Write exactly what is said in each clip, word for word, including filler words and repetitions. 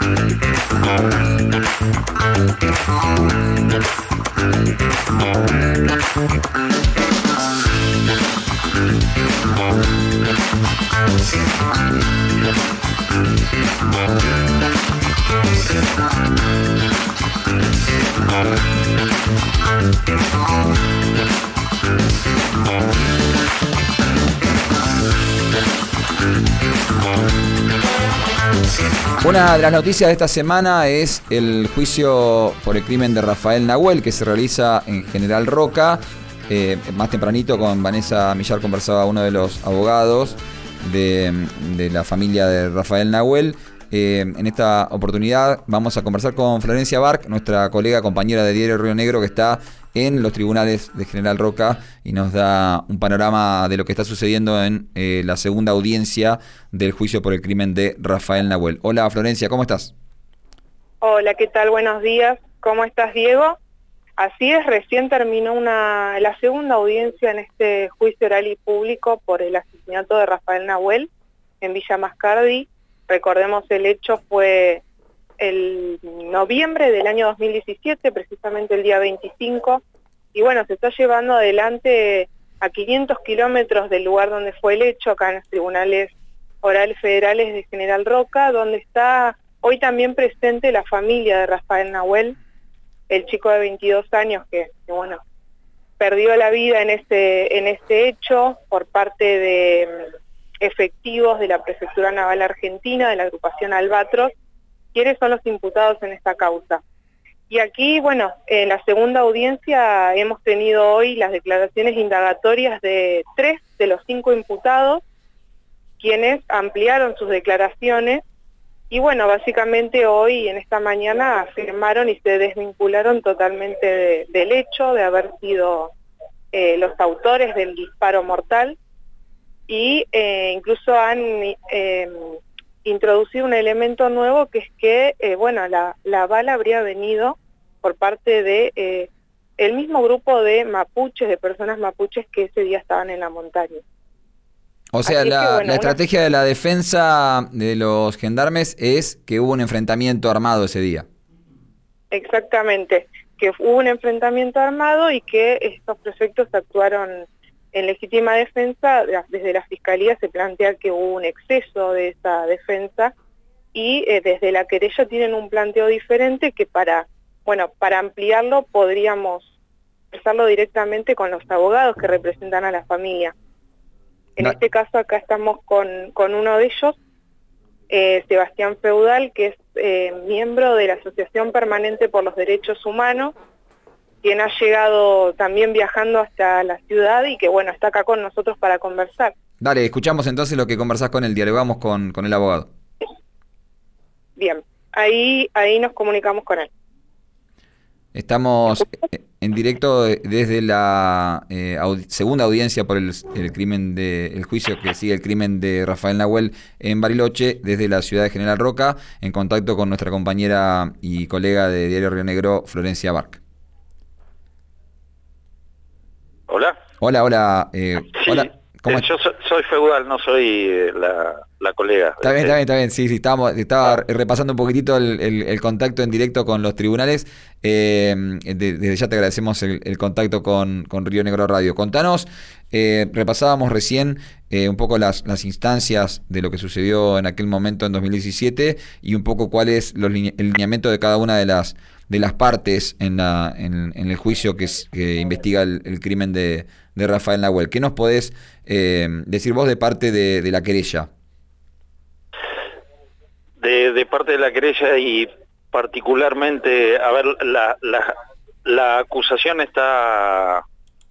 Una de las noticias de esta semana es el juicio por el crimen de Rafael Nahuel, que se realiza en General Roca. Eh, más tempranito con Vanessa Millar conversaba uno de los abogados de, de la familia de Rafael Nahuel. Eh, en esta oportunidad vamos a conversar con Florencia Barc, nuestra colega compañera de Diario Río Negro, que está en los tribunales de General Roca y nos da un panorama de lo que está sucediendo en eh, la segunda audiencia del juicio por el crimen de Rafael Nahuel. Hola Florencia, ¿cómo estás? Hola, ¿qué tal? Buenos días. ¿Cómo estás, Diego? Así es, recién terminó una, la segunda audiencia en este juicio oral y público por el asesinato de Rafael Nahuel en Villa Mascardi. Recordemos, el hecho fue el noviembre del año dos mil diecisiete, precisamente el día veinticinco, y bueno, se está llevando adelante a quinientos kilómetros del lugar donde fue el hecho, acá en los tribunales orales federales de General Roca, donde está hoy también presente la familia de Rafael Nahuel, el chico de veintidós años que, que bueno, perdió la vida en este, en este hecho por parte de efectivos de la Prefectura Naval Argentina, de la agrupación Albatros, quienes son los imputados en esta causa. Y aquí, bueno, en la segunda audiencia hemos tenido hoy las declaraciones indagatorias de tres de los cinco imputados, quienes ampliaron sus declaraciones, y bueno, básicamente hoy, en esta mañana, afirmaron y se desvincularon totalmente de, del hecho de haber sido eh, los autores del disparo mortal, y eh, incluso han eh, introducido un elemento nuevo, que es que, eh, bueno, la, la bala habría venido por parte de eh, el mismo grupo de mapuches, de personas mapuches que ese día estaban en la montaña. O sea, la, que, bueno, la estrategia una... de la defensa de los gendarmes es que hubo un enfrentamiento armado ese día. Exactamente, que hubo un enfrentamiento armado y que estos prefectos actuaron en legítima defensa. Desde la Fiscalía se plantea que hubo un exceso de esa defensa y eh, desde la querella tienen un planteo diferente que para, bueno, para ampliarlo podríamos expresarlo directamente con los abogados que representan a la familia. En no. este caso acá estamos con, con uno de ellos, eh, Sebastián Feudal, que es eh, miembro de la Asociación Permanente por los Derechos Humanos, quien ha llegado también viajando hasta la ciudad y que, bueno, está acá con nosotros para conversar. Dale, escuchamos entonces lo que conversás con él, dialogamos con, con el abogado. Bien, ahí, ahí nos comunicamos con él. Estamos en directo desde la eh, audi segunda audiencia por el, el crimen de el juicio que sigue el crimen de Rafael Nahuel en Bariloche, desde la ciudad de General Roca, en contacto con nuestra compañera y colega de Diario Río Negro, Florencia Barc. Hola. Hola, hola. Eh, sí, hola. ¿Cómo eh, yo so, soy Feudal, no soy eh, la, la colega. Está bien, está bien, está bien. Sí, sí, estábamos, estaba ah. repasando un poquitito el, el, el contacto en directo con los tribunales. Eh, de, desde ya te agradecemos el, el contacto con, con Río Negro Radio. Contanos, eh, repasábamos recién eh, un poco las, las instancias de lo que sucedió en aquel momento en dos mil diecisiete y un poco cuál es los, el lineamiento de cada una de las de las partes en, la, en, en el juicio que, es, que investiga el, el crimen de, de Rafael Nahuel. ¿Qué nos podés eh, decir vos de parte de, de la querella? De, de parte de la querella y particularmente, a ver, la, la, la acusación está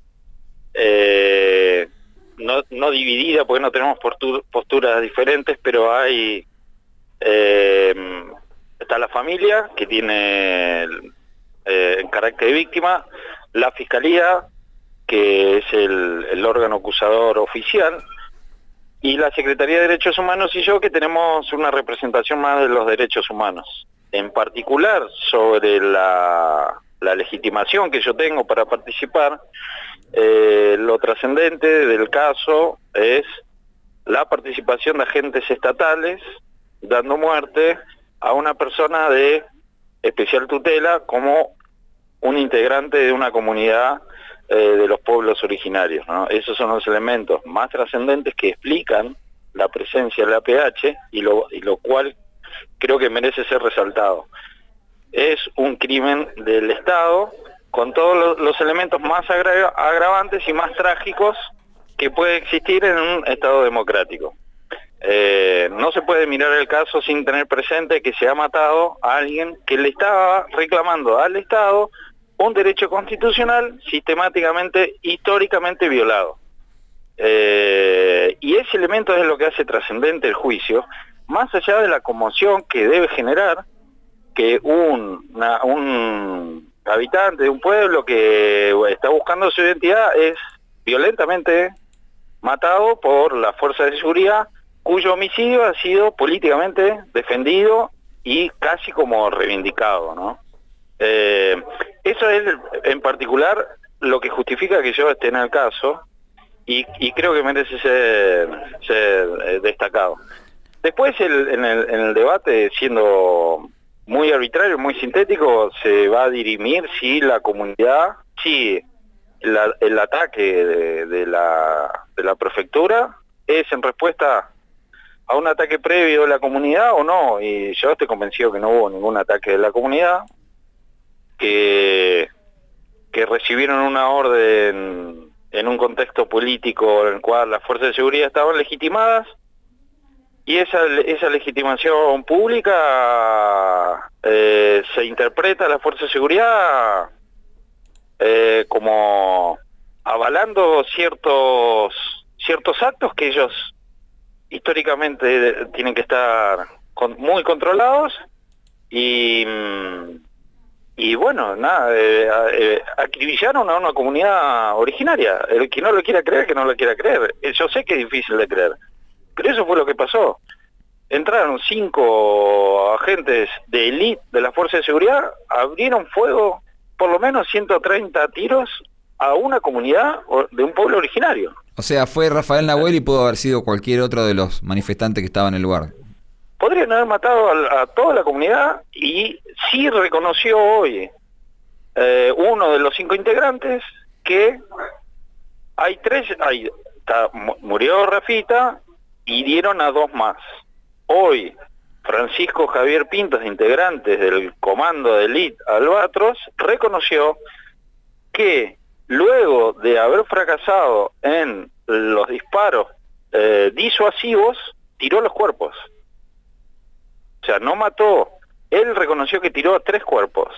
eh, no, no dividida porque no tenemos postur, posturas diferentes, pero hay... Eh, Está la familia, que tiene eh, en carácter de víctima, la Fiscalía, que es el, el órgano acusador oficial, y la Secretaría de Derechos Humanos y yo, que tenemos una representación más de los derechos humanos. En particular, sobre la, la legitimación que yo tengo para participar, eh, lo trascendente del caso es la participación de agentes estatales, dando muerte a una persona de especial tutela como un integrante de una comunidad eh, de los pueblos originarios, ¿no? Esos son los elementos más trascendentes que explican la presencia de la A P H y lo, y lo cual creo que merece ser resaltado. Es un crimen del Estado con todos los, los elementos más agra agravantes y más trágicos que puede existir en un Estado democrático. Eh, no se puede mirar el caso sin tener presente que se ha matado a alguien que le estaba reclamando al Estado un derecho constitucional sistemáticamente, históricamente violado. Eh, y ese elemento es lo que hace trascendente el juicio, más allá de la conmoción que debe generar que un, una, un habitante de un pueblo que está buscando su identidad es violentamente matado por las fuerzas de seguridad, cuyo homicidio ha sido políticamente defendido y casi como reivindicado, ¿no? Eh, eso es en particular lo que justifica que yo esté en el caso y, y creo que merece ser, ser destacado. Después el, en, el, en el debate, siendo muy arbitrario, muy sintético, se va a dirimir si la comunidad, si la, el ataque de, de, la, de la prefectura es en respuesta a un ataque previo de la comunidad o no, y yo estoy convencido que no hubo ningún ataque de la comunidad, que, que recibieron una orden en un contexto político en el cual las fuerzas de seguridad estaban legitimadas, y esa, esa legitimación pública eh, se interpreta a la fuerza de seguridad eh, como avalando ciertos, ciertos actos que ellos históricamente tienen que estar con, muy controlados y, y bueno, nada, eh, eh, acribillaron a una comunidad originaria. El que no lo quiera creer, que no lo quiera creer. Yo sé que es difícil de creer, pero eso fue lo que pasó. Entraron cinco agentes de élite de la fuerza de seguridad, abrieron fuego por lo menos ciento treinta tiros a una comunidad de un pueblo originario. O sea, fue Rafael Nahuel y pudo haber sido cualquier otro de los manifestantes que estaban en el lugar. Podrían haber matado a, a toda la comunidad y sí reconoció hoy eh, uno de los cinco integrantes que hay tres, hay, está, murió Rafita y dieron a dos más. Hoy Francisco Javier Pintos, integrante del comando de élite Albatros, reconoció que luego de haber fracasado en los disparos eh, disuasivos, tiró los cuerpos. O sea, no mató. Él reconoció que tiró a tres cuerpos.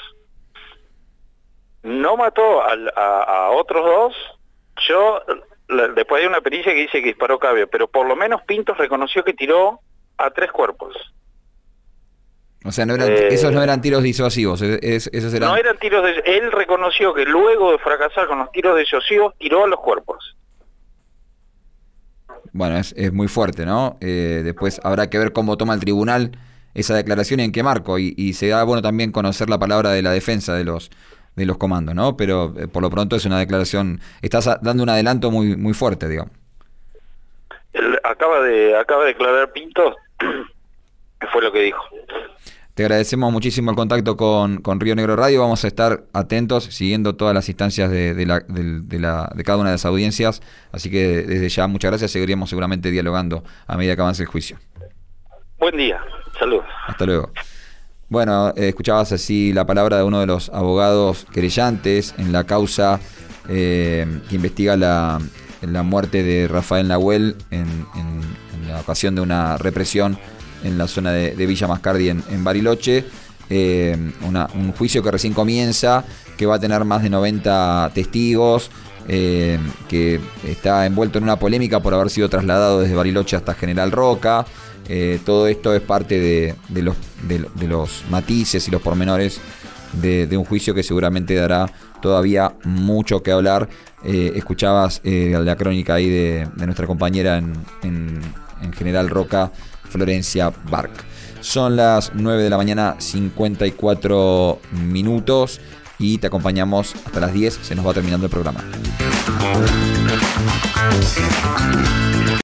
No mató a, a, a otros dos. Yo, la, después hay una pericia que dice que disparó Cabio, pero por lo menos Pintos reconoció que tiró a tres cuerpos. O sea, no eran, eh, esos no eran tiros disuasivos, es, esos eran... No eran tiros de... Él reconoció que luego de fracasar con los tiros disuasivos, tiró a los cuerpos. Bueno, es, es muy fuerte, ¿no? Eh, después habrá que ver cómo toma el tribunal esa declaración y en qué marco, y, y será bueno también conocer la palabra de la defensa de los de los comandos, ¿no? Pero eh, por lo pronto es una declaración, estás dando un adelanto muy muy fuerte, digamos. Él acaba de acaba de declarar Pintos, que fue lo que dijo. Te agradecemos muchísimo el contacto con, con Río Negro Radio. Vamos a estar atentos, siguiendo todas las instancias de, de, la, de, de, la, de cada una de las audiencias. Así que desde ya, muchas gracias. Seguiríamos seguramente dialogando a medida que avance el juicio. Buen día. Saludos. Hasta luego. Bueno, eh, escuchabas así la palabra de uno de los abogados querellantes en la causa eh, que investiga la, la muerte de Rafael Nahuel en, en, en la ocasión de una represión en la zona de, de Villa Mascardi en, en Bariloche, eh, una, un juicio que recién comienza, que va a tener más de noventa testigos, eh, que está envuelto en una polémica por haber sido trasladado desde Bariloche hasta General Roca. Eh, todo esto es parte de, de, los, de, de los matices y los pormenores de, de un juicio que seguramente dará todavía mucho que hablar. Eh, escuchabas eh, la crónica ahí de, de nuestra compañera en, en, en General Roca, Florencia Bark. Son las nueve de la mañana, cincuenta y cuatro minutos, y te acompañamos hasta las diez. Se nos va terminando el programa.